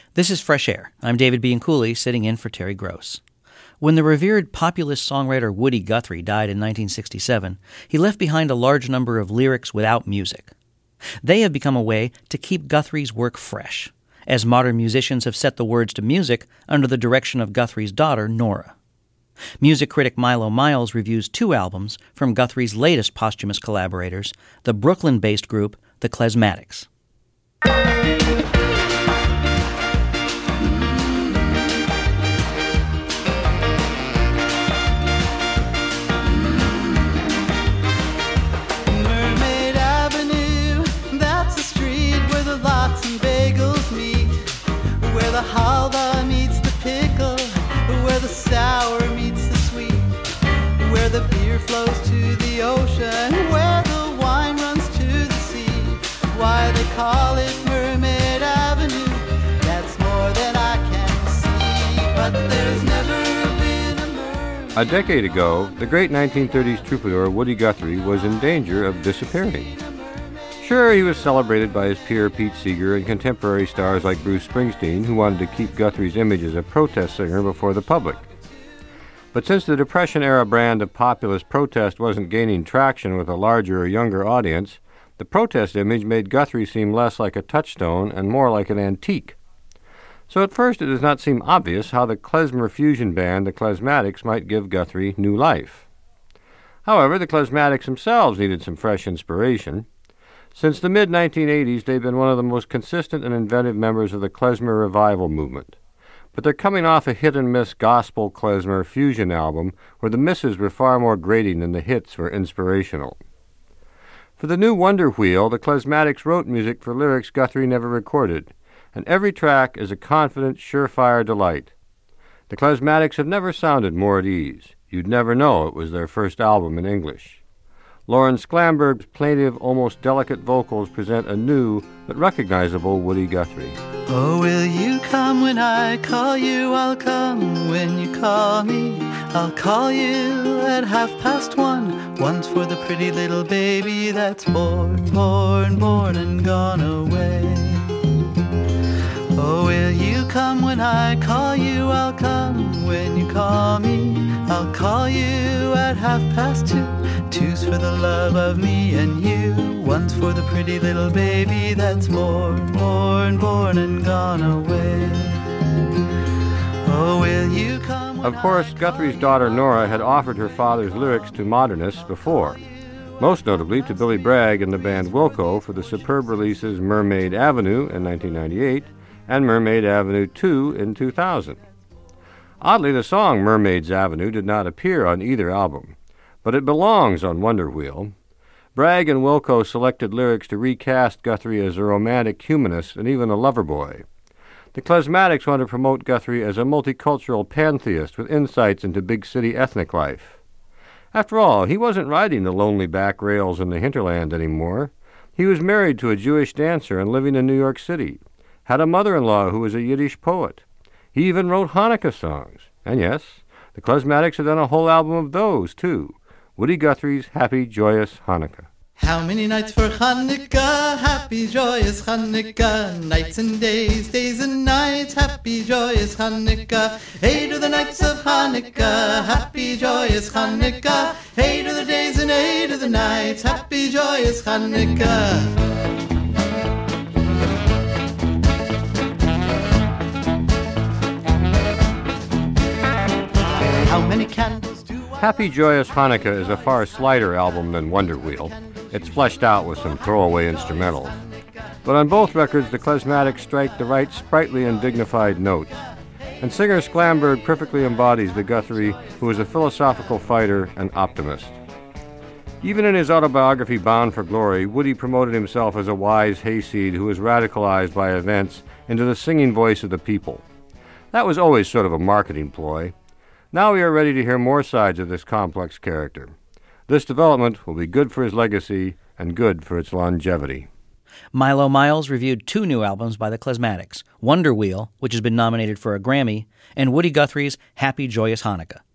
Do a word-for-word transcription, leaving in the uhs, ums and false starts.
This is Fresh Air. I'm David Bianculli, sitting in for Terry Gross. When the revered populist songwriter Woody Guthrie died in nineteen sixty-seven, he left behind a large number of lyrics without music. They have become a way to keep Guthrie's work fresh, as modern musicians have set the words to music under the direction of Guthrie's daughter, Nora. Music critic Milo Miles reviews two albums from Guthrie's latest posthumous collaborators, the Brooklyn-based group The Klezmatics. Mermaid Avenue, that's the street where the lots and bagels meet, where the halva meets the pickle, where the sour meets the sweet, where the beer flows to the ocean, where the wine runs to the sea. Why they call it Mermaid Avenue, that's more than I can see, but there's never been a mermaid. A decade ago, the great nineteen thirties troubadour Woody Guthrie was in danger of disappearing. Sure, he was celebrated by his peer Pete Seeger and contemporary stars like Bruce Springsteen, who wanted to keep Guthrie's image as a protest singer before the public. But since the Depression-era brand of populist protest wasn't gaining traction with a larger or younger audience, the protest image made Guthrie seem less like a touchstone and more like an antique. So at first it does not seem obvious how the klezmer fusion band, the Klezmatics, might give Guthrie new life. However, the Klezmatics themselves needed some fresh inspiration. Since the mid nineteen eighties, they've been one of the most consistent and inventive members of the klezmer revival movement. But they're coming off a hit-and-miss gospel klezmer fusion album where the misses were far more grating than the hits were inspirational. For the new Wonder Wheel, the Klezmatics wrote music for lyrics Guthrie never recorded, and every track is a confident, surefire delight. The Klezmatics have never sounded more at ease. You'd never know it was their first album in English. Lauren Sklamberg's plaintive, almost delicate vocals present a new but recognizable Woody Guthrie. Oh, will you come when I call you? I'll come when you call me. I'll call you at half past one. One's for the pretty little baby that's born, born, born and gone away. Oh, will you come when I call you? I'll come when you call me. I'll call you at half past two. Two's for the love of me and you. One's for the pretty little baby that's born, born, born and gone away. Oh, will you come? Of course, Guthrie's daughter Nora had offered her father's lyrics to modernists before, most notably to Billy Bragg and the band Wilco for the superb releases Mermaid Avenue in nineteen ninety-eight and Mermaid Avenue two in two thousand. Oddly, the song Mermaid's Avenue did not appear on either album, but it belongs on Wonder Wheel. Bragg and Wilco selected lyrics to recast Guthrie as a romantic humanist and even a lover boy. The Klezmatics want to promote Guthrie as a multicultural pantheist with insights into big city ethnic life. After all, he wasn't riding the lonely back rails in the hinterland anymore. He was married to a Jewish dancer and living in New York City, had a mother-in-law who was a Yiddish poet. He even wrote Hanukkah songs. And yes, the Klezmatics have done a whole album of those, too. Woody Guthrie's Happy Joyous Hanukkah. How many nights for Hanukkah? Happy joyous Hanukkah. Nights and days, days and nights. Happy joyous Hanukkah. Hey to the nights of Hanukkah. Happy joyous Hanukkah. Hey to the days and hey to the nights. Happy joyous Hanukkah. How many candles do I... Happy Joyous Hanukkah is a far slighter album than Wonder Wheel. It's fleshed out with some throwaway instrumentals. But on both records, the Klezmatics strike the right sprightly and dignified notes. And singer Sklamberg perfectly embodies the Guthrie who was a philosophical fighter and optimist. Even in his autobiography Bound for Glory, Woody promoted himself as a wise hayseed who was radicalized by events into the singing voice of the people. That was always sort of a marketing ploy. Now we are ready to hear more sides of this complex character. This development will be good for his legacy and good for its longevity. Milo Miles reviewed two new albums by the Klezmatics, Wonder Wheel, which has been nominated for a Grammy, and Woody Guthrie's Happy Joyous Hanukkah.